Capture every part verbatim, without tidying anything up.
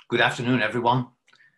Good afternoon, everyone.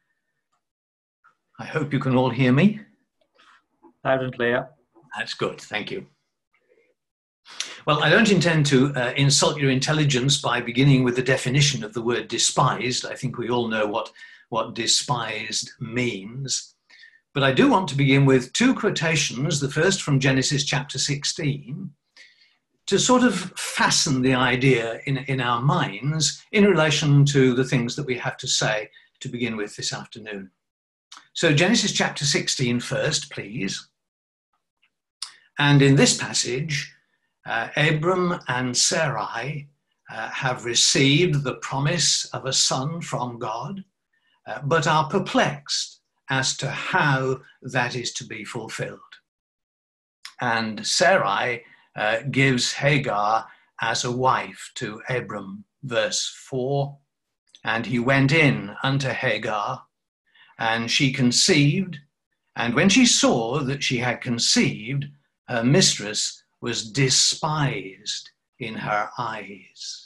I hope you can all hear me. Loud and clear. That's good, thank you. Well, I don't intend to uh, insult your intelligence by beginning with the definition of the word despised. I think we all know what, what despised means. But I do want to begin with two quotations, the first from Genesis chapter sixteen, to sort of fasten the idea in, in our minds in relation to the things that we have to say to begin with this afternoon. So Genesis chapter sixteen first, please. And in this passage, uh, Abram and Sarai uh, have received the promise of a son from God, uh, but are perplexed as to how that is to be fulfilled. And Sarai uh, gives Hagar as a wife to Abram, verse four. And he went in unto Hagar, and she conceived, and when she saw that she had conceived, her mistress was despised in her eyes.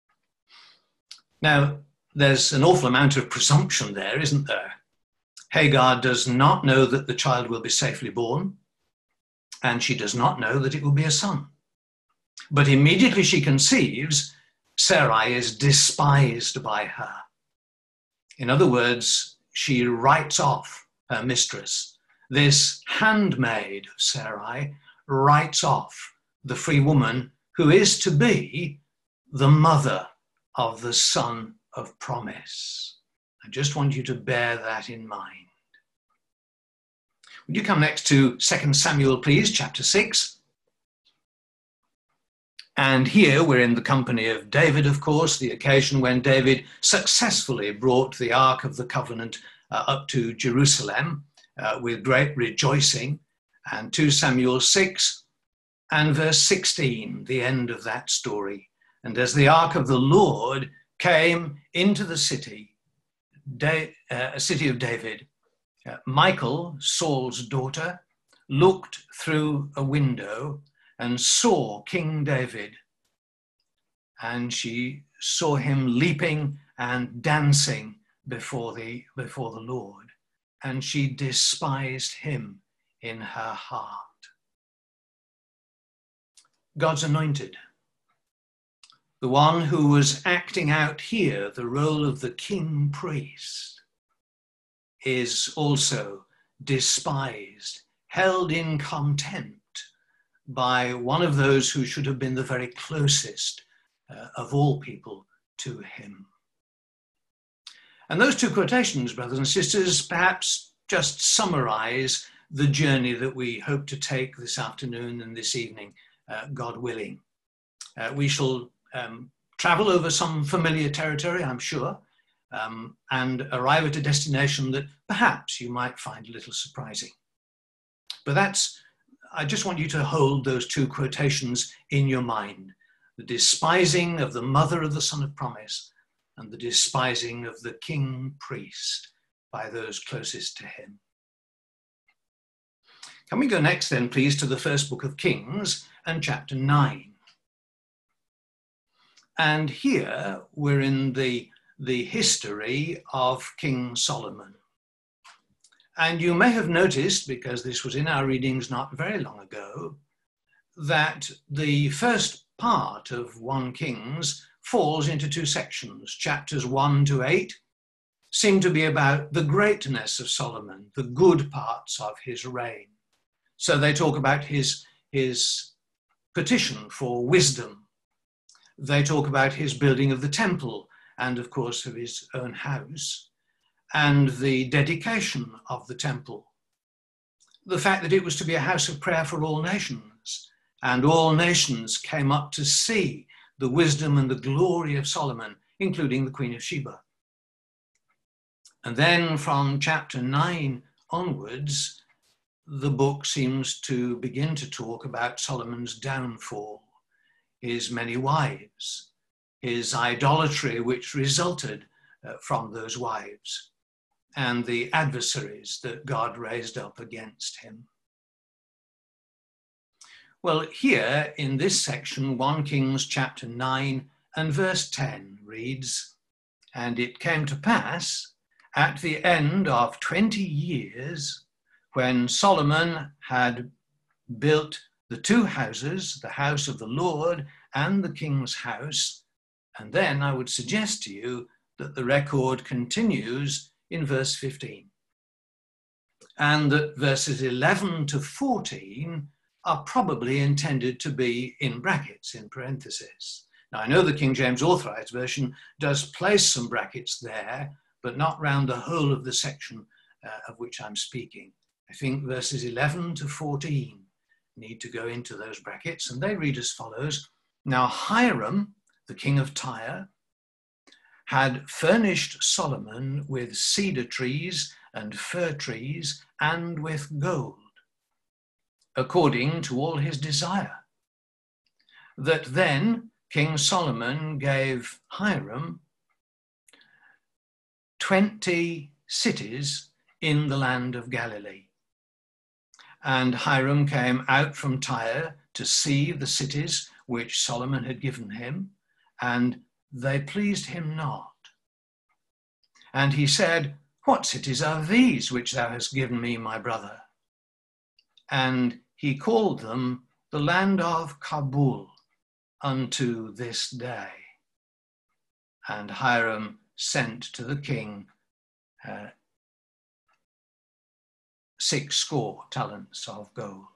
Now, there's an awful amount of presumption there, isn't there? Hagar does not know that the child will be safely born, and she does not know that it will be a son. But immediately she conceives, Sarai is despised by her. In other words, she writes off her mistress. This handmaid of Sarai writes off the free woman who is to be the mother of the son of promise. I just want you to bear that in mind. Would you come next to Second Samuel, please, chapter six. And here we're in the company of David, of course, the occasion when David successfully brought the Ark of the Covenant uh, up to Jerusalem uh, with great rejoicing. And Second Samuel six and verse sixteen, the end of that story. And as the Ark of the Lord came into the city, Da- uh, a city of David, uh, Michal, Saul's daughter, looked through a window and saw King David. And she saw him leaping and dancing before the, before the Lord. And she despised him in her heart. God's anointed, the one who was acting out here the role of the king priest, is also despised, held in contempt by one of those who should have been the very closest uh, of all people to him. And those two quotations, brothers and sisters, perhaps just summarize the journey that we hope to take this afternoon and this evening, uh, God willing. Uh, we shall um, travel over some familiar territory, I'm sure, um, and arrive at a destination that perhaps you might find a little surprising. But that's, I just want you to hold those two quotations in your mind: the despising of the mother of the son of promise and the despising of the king priest by those closest to him. Can we go next then, please, to the first book of Kings and chapter nine. And here we're in the, the history of King Solomon. And you may have noticed, because this was in our readings not very long ago, that the first part of First Kings falls into two sections. Chapters one to eight seem to be about the greatness of Solomon, the good parts of his reign. So they talk about his, his petition for wisdom. They talk about his building of the temple and, of course, of his own house, and the dedication of the temple. The fact that it was to be a house of prayer for all nations, and all nations came up to see the wisdom and the glory of Solomon, including the Queen of Sheba. And then from chapter nine onwards, the book seems to begin to talk about Solomon's downfall, his many wives, his idolatry which resulted uh, from those wives, and the adversaries that God raised up against him. Well, here in this section, First Kings chapter nine and verse ten reads, And it came to pass at the end of twenty years, when Solomon had built the two houses, the house of the Lord and the king's house. And then I would suggest to you that the record continues in verse fifteen. And that verses eleven to fourteen are probably intended to be in brackets, in parentheses. Now, I know the King James Authorized Version does place some brackets there, but not round the whole of the section uh, of which I'm speaking. I think verses eleven to fourteen need to go into those brackets, and they read as follows. Now Hiram, the king of Tyre, had furnished Solomon with cedar trees and fir trees and with gold, according to all his desire. That then King Solomon gave Hiram twenty cities in the land of Galilee. And Hiram came out from Tyre to see the cities which Solomon had given him, and they pleased him not. And he said, What cities are these which thou hast given me, my brother? And he called them the land of Kabul unto this day. And Hiram sent to the king uh, six score talents of gold.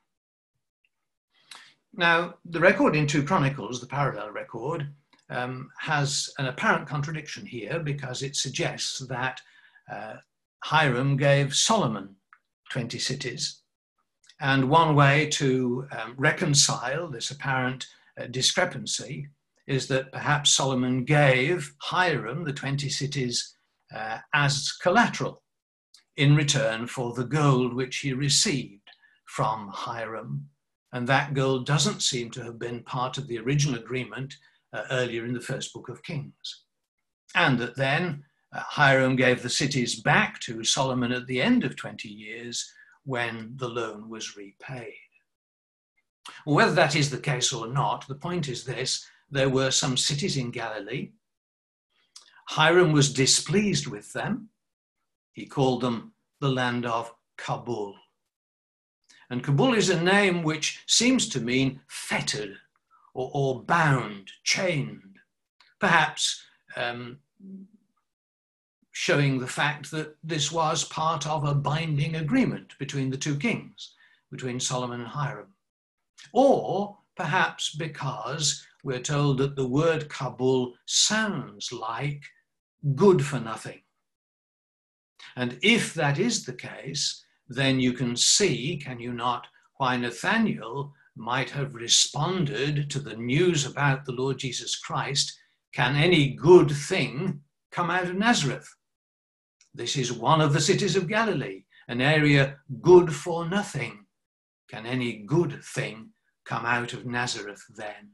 Now, the record in two Chronicles, the parallel record, um, has an apparent contradiction here, because it suggests that uh, Hiram gave Solomon twenty cities. And one way to um, reconcile this apparent uh, discrepancy is that perhaps Solomon gave Hiram the twenty cities uh, as collateral in return for the gold which he received from Hiram. And that gold doesn't seem to have been part of the original agreement uh, earlier in the first book of Kings. And that then uh, Hiram gave the cities back to Solomon at the end of twenty years when the loan was repaid. Well, whether that is the case or not, the point is this: there were some cities in Galilee. Hiram was displeased with them. He called them the land of Kabul. And Kabul is a name which seems to mean fettered or, or bound, chained, perhaps um, showing the fact that this was part of a binding agreement between the two kings, between Solomon and Hiram. Or perhaps because we're told that the word Kabul sounds like good for nothing. And if that is the case, then you can see, can you not, why Nathanael might have responded to the news about the Lord Jesus Christ, can any good thing come out of Nazareth? This is one of the cities of Galilee, an area good for nothing. Can any good thing come out of Nazareth then?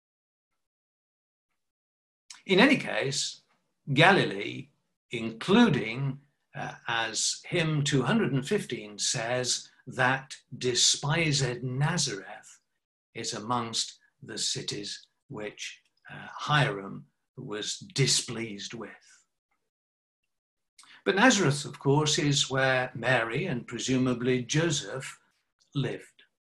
In any case, Galilee, including, uh, as hymn two hundred fifteen says, that despised Nazareth, is amongst the cities which uh, Hiram was displeased with. But Nazareth, of course, is where Mary and presumably Joseph lived.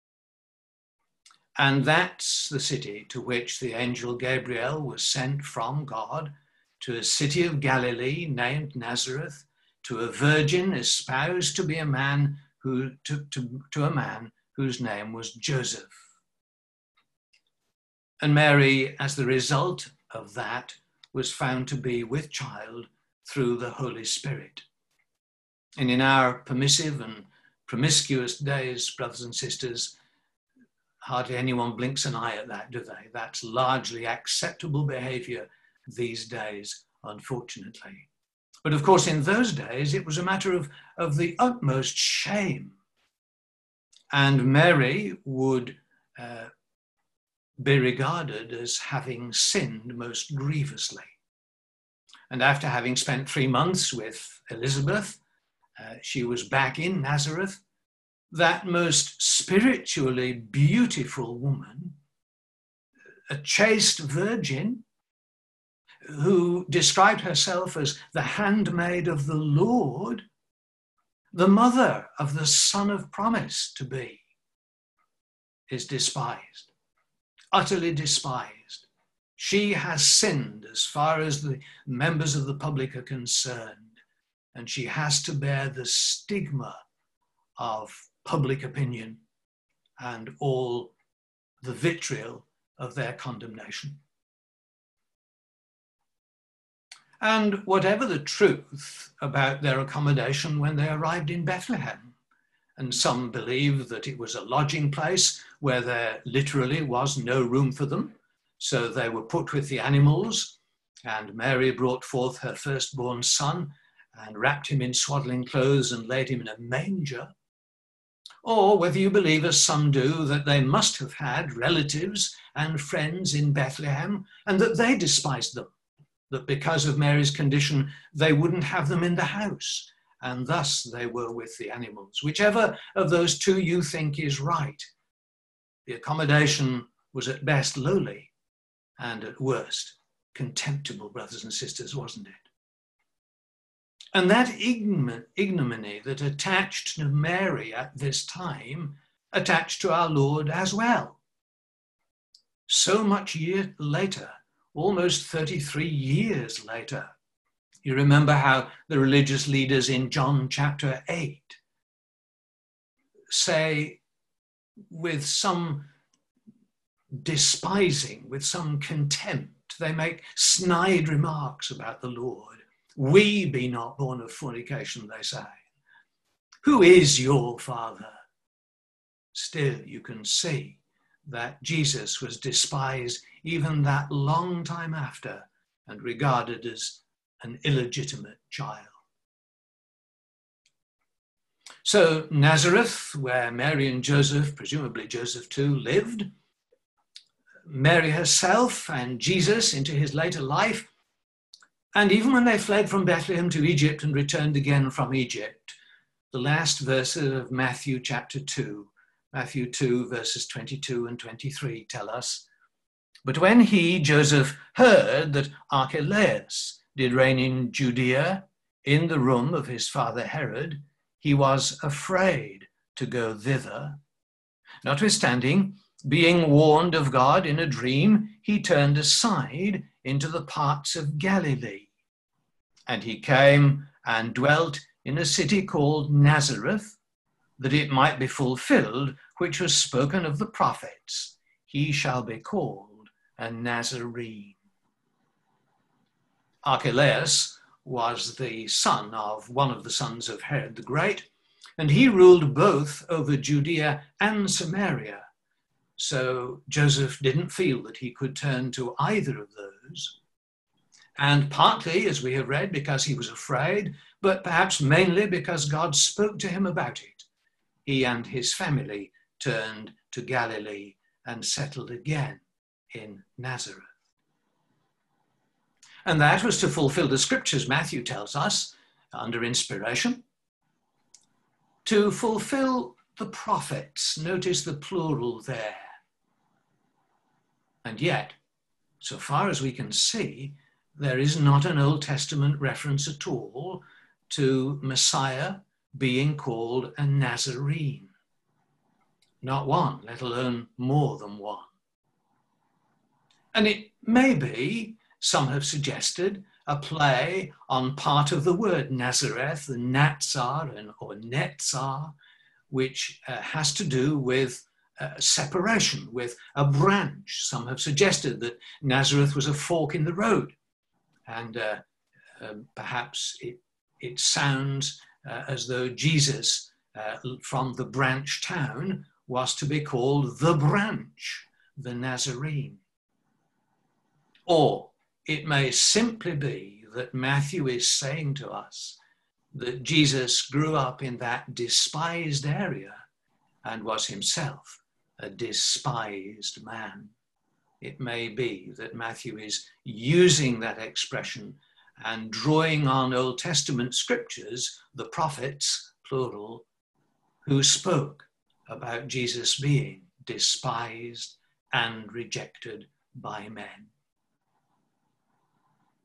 And that's the city to which the angel Gabriel was sent from God, to a city of Galilee named Nazareth, to a virgin espoused to be a man who to, to, to a man whose name was Joseph. And Mary, as the result of that, was found to be with child through the Holy Spirit. And in our permissive and promiscuous days, brothers and sisters, hardly anyone blinks an eye at that, do they? That's largely acceptable behavior these days, unfortunately. But of course, in those days, it was a matter of, of the utmost shame. And Mary would uh, be regarded as having sinned most grievously. And after having spent three months with Elizabeth, uh, she was back in Nazareth. That most spiritually beautiful woman, a chaste virgin, who described herself as the handmaid of the Lord, the mother of the son of promise to be, is despised, utterly despised. She has sinned as far as the members of the public are concerned, and she has to bear the stigma of public opinion and all the vitriol of their condemnation. And whatever the truth about their accommodation when they arrived in Bethlehem, and some believe that it was a lodging place where there literally was no room for them, so they were put with the animals, and Mary brought forth her firstborn son and wrapped him in swaddling clothes and laid him in a manger. Or whether you believe, as some do, that they must have had relatives and friends in Bethlehem and that they despised them, that because of Mary's condition, they wouldn't have them in the house, and thus they were with the animals. Whichever of those two you think is right, the accommodation was at best lowly and at worst contemptible, brothers and sisters, wasn't it? And that ignominy that attached to Mary at this time attached to our Lord as well. So much year later, almost thirty-three years later, you remember how the religious leaders in John chapter eight say with some despising, with some contempt, they make snide remarks about the Lord. We be not born of fornication, they say. Who is your father? Still, you can see that Jesus was despised even that long time after and regarded as an illegitimate child. So Nazareth, where Mary and Joseph, presumably Joseph too, lived, Mary herself and Jesus into his later life, and even when they fled from Bethlehem to Egypt and returned again from Egypt, the last verses of Matthew chapter two, Matthew two verses twenty-two and twenty-three tell us, "But when he, Joseph, heard that Archelaus did reign in Judea in the room of his father Herod, he was afraid to go thither. Notwithstanding, being warned of God in a dream, he turned aside into the parts of Galilee. And he came and dwelt in a city called Nazareth, that it might be fulfilled, which was spoken of the prophets, he shall be called a Nazarene." Archelaus was the son of one of the sons of Herod the Great, and he ruled both over Judea and Samaria. So Joseph didn't feel that he could turn to either of those. And partly, as we have read, because he was afraid, but perhaps mainly because God spoke to him about it, he and his family turned to Galilee and settled again in Nazareth. And that was to fulfill the scriptures, Matthew tells us, under inspiration, to fulfill the prophets. Notice the plural there. And yet, so far as we can see, there is not an Old Testament reference at all to Messiah being called a Nazarene. Not one, let alone more than one. And it may be, some have suggested, a play on part of the word Nazareth, the Natsar and, or Netzar, which uh, has to do with uh, separation, with a branch. Some have suggested that Nazareth was a fork in the road. And uh, uh, perhaps it, it sounds uh, as though Jesus uh, from the branch town was to be called the branch, the Nazarene. Or it may simply be that Matthew is saying to us that Jesus grew up in that despised area and was himself a despised man. It may be that Matthew is using that expression and drawing on Old Testament scriptures, the prophets, plural, who spoke about Jesus being despised and rejected by men.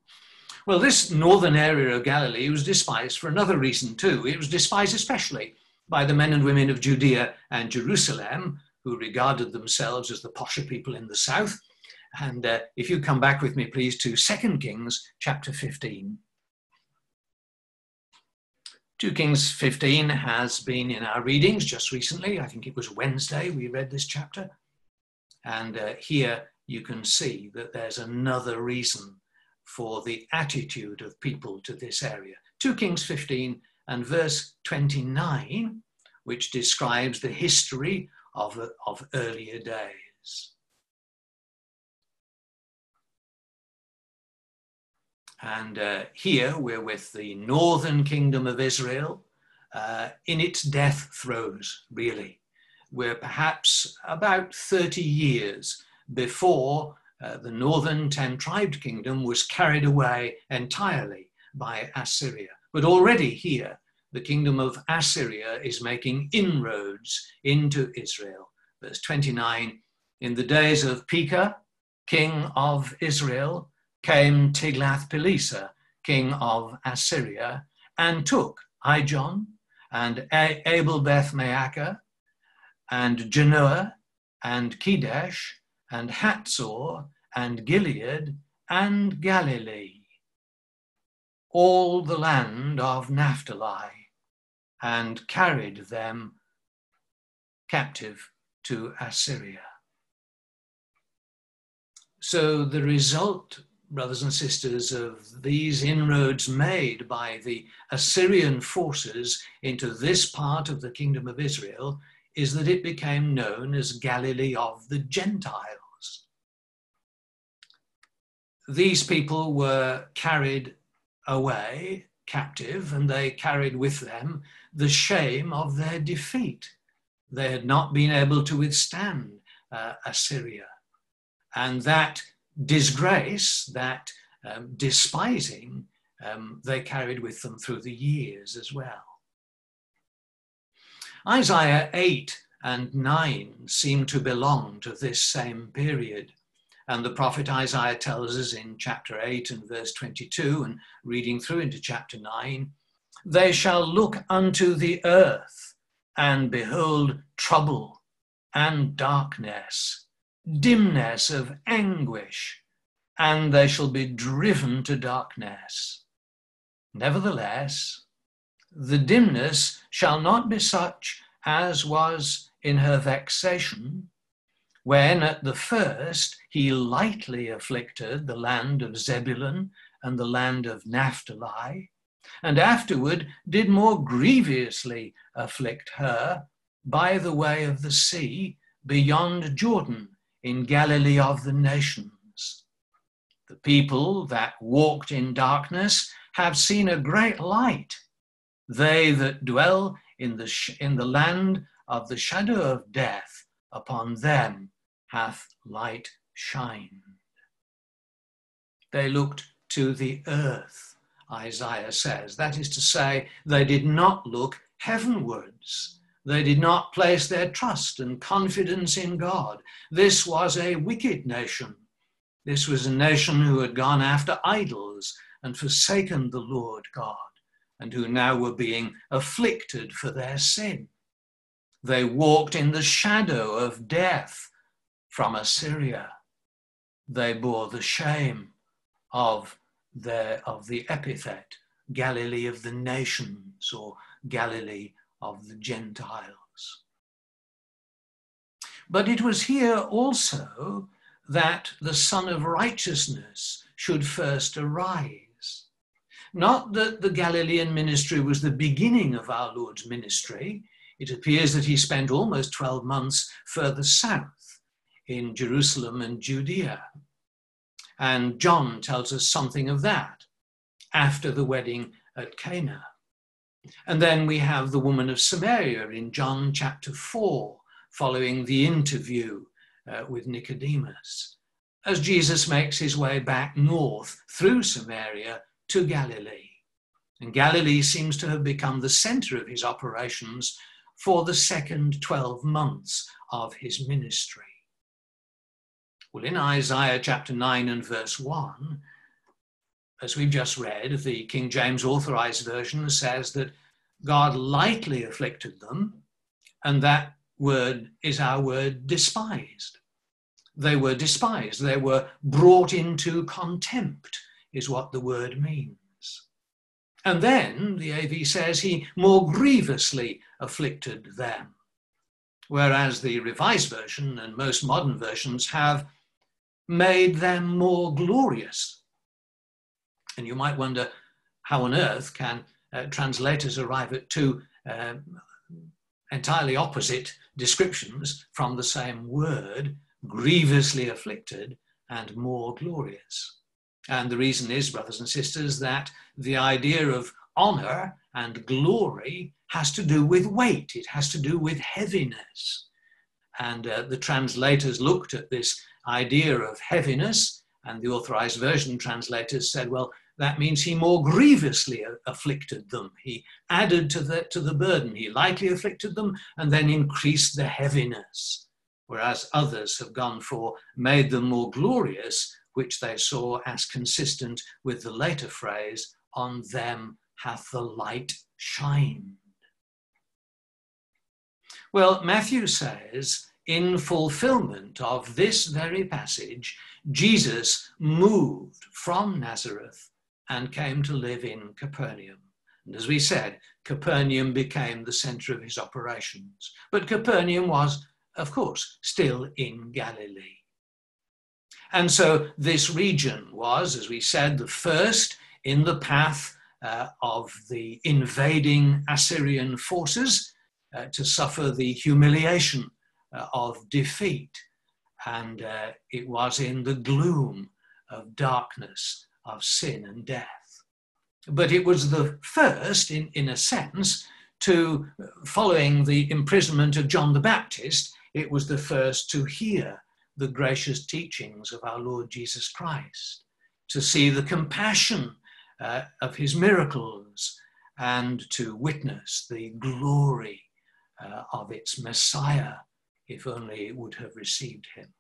Well, this northern area of Galilee was despised for another reason too. It was despised especially by the men and women of Judea and Jerusalem, who regarded themselves as the posher people in the south. And uh, if you come back with me, please, to Second Kings chapter fifteen. Second Kings fifteen has been in our readings just recently. I think it was Wednesday we read this chapter. And uh, here you can see that there's another reason for the attitude of people to this area. Second Kings fifteen and verse twenty-nine, which describes the history of, of earlier days. And uh, here we're with the northern kingdom of Israel uh, in its death throes, really. We're perhaps about thirty years before uh, the northern ten-tribed kingdom was carried away entirely by Assyria. But already here, the kingdom of Assyria is making inroads into Israel. Verse twenty-nine, in the days of Pekah, king of Israel, came Tiglath-Pileser, king of Assyria, and took Ijon and Abel-Beth-Maachah and Genoa and Kedesh and Hatzor and Gilead and Galilee, all the land of Naphtali, and carried them captive to Assyria. So the result, brothers and sisters, of these inroads made by the Assyrian forces into this part of the kingdom of Israel is that it became known as Galilee of the Gentiles. These people were carried away captive, and they carried with them the shame of their defeat. They had not been able to withstand uh, Assyria. And that disgrace, that um, despising, um, they carried with them through the years as well. Isaiah eight and nine seem to belong to this same period. And the prophet Isaiah tells us in chapter eight and verse twenty-two, and reading through into chapter nine, they shall look unto the earth and behold trouble and darkness, dimness of anguish, and they shall be driven to darkness. Nevertheless, the dimness shall not be such as was in her vexation, when at the first he lightly afflicted the land of Zebulun and the land of Naphtali, and afterward did more grievously afflict her by the way of the sea beyond Jordan in Galilee of the nations. The people that walked in darkness have seen a great light. They that dwell in the, sh- in the land of the shadow of death, upon them hath light shined. They looked to the earth, Isaiah says. That is to say, they did not look heavenwards. They did not place their trust and confidence in God. This was a wicked nation. This was a nation who had gone after idols and forsaken the Lord God, and who now were being afflicted for their sin. They walked in the shadow of death from Assyria. They bore the shame of, their, of the epithet, Galilee of the nations, or Galilee of the Gentiles. But it was here also that the Son of Righteousness should first arise. Not that the Galilean ministry was the beginning of our Lord's ministry. It appears that he spent almost twelve months further south in Jerusalem and Judea. And John tells us something of that after the wedding at Cana. And then we have the woman of Samaria in John chapter four, following the interview uh, with Nicodemus, as Jesus makes his way back north through Samaria to Galilee. And Galilee seems to have become the center of his operations for the second twelve months of his ministry. Well, in Isaiah chapter nine and verse one, as we've just read, the King James Authorized Version says that God lightly afflicted them, and that word is our word despised. They were despised. They were brought into contempt, is what the word means. And then the A V says he more grievously afflicted them, whereas the Revised Version and most modern versions have made them more glorious. And you might wonder, how on earth can uh, translators arrive at two uh, entirely opposite descriptions from the same word, grievously afflicted and more glorious? And the reason is, brothers and sisters, that the idea of honor and glory has to do with weight. It has to do with heaviness. And uh, the translators looked at this idea of heaviness, and the Authorized Version translators said, well, that means he more grievously afflicted them. He added to the, to the burden. He lightly afflicted them and then increased the heaviness. Whereas others have gone for made them more glorious, which they saw as consistent with the later phrase, on them hath the light shined. Well, Matthew says, in fulfillment of this very passage, Jesus moved from Nazareth and came to live in Capernaum. And as we said, Capernaum became the center of his operations. But Capernaum was, of course, still in Galilee. And so this region was, as we said, the first in the path uh, of the invading Assyrian forces uh, to suffer the humiliation uh, of defeat. And uh, it was in the gloom of darkness, of sin and death. But it was the first, in, in a sense, to, following the imprisonment of John the Baptist, it was the first to hear the gracious teachings of our Lord Jesus Christ, to see the compassion uh, of his miracles, and to witness the glory uh, of its Messiah, if only it would have received him.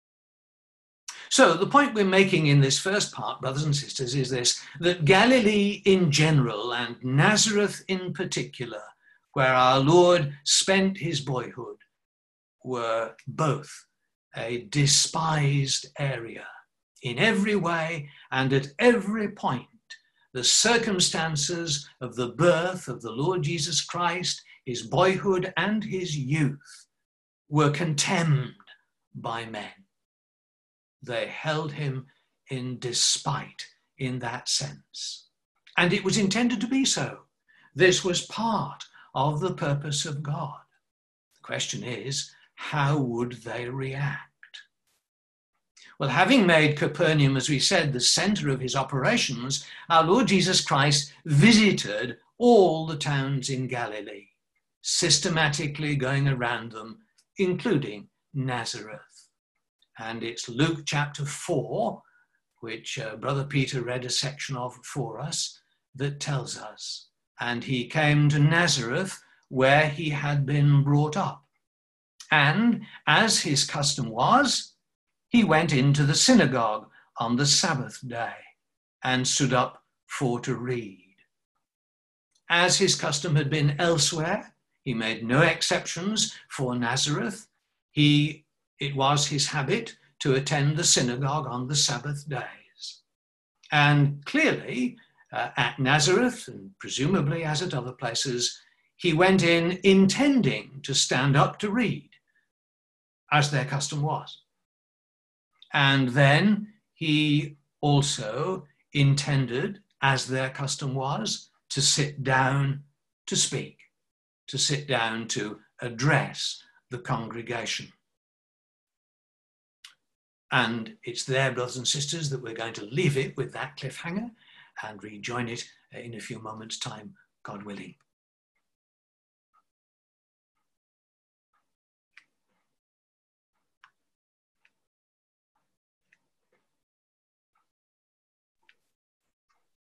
So the point we're making in this first part, brothers and sisters, is this, that Galilee in general and Nazareth in particular, where our Lord spent his boyhood, were both a despised area in every way and at every point. The circumstances of the birth of the Lord Jesus Christ, his boyhood and his youth, were contemned by men. They held him in despite in that sense. And it was intended to be so. This was part of the purpose of God. The question is, how would they react? Well, having made Capernaum, as we said, the center of his operations, our Lord Jesus Christ visited all the towns in Galilee, systematically going around them, including Nazareth. And it's Luke chapter four, which uh, Brother Peter read a section of for us, that tells us. And he came to Nazareth, where he had been brought up. And as his custom was, he went into the synagogue on the Sabbath day and stood up for to read. As his custom had been elsewhere, he made no exceptions for Nazareth. He It was his habit to attend the synagogue on the Sabbath days. And clearly, uh, at Nazareth, and presumably as at other places, he went in intending to stand up to read, as their custom was. And then he also intended, as their custom was, to sit down to speak, to sit down to address the congregation. And it's there, brothers and sisters, that we're going to leave it with that cliffhanger and rejoin it in a few moments' time, God willing.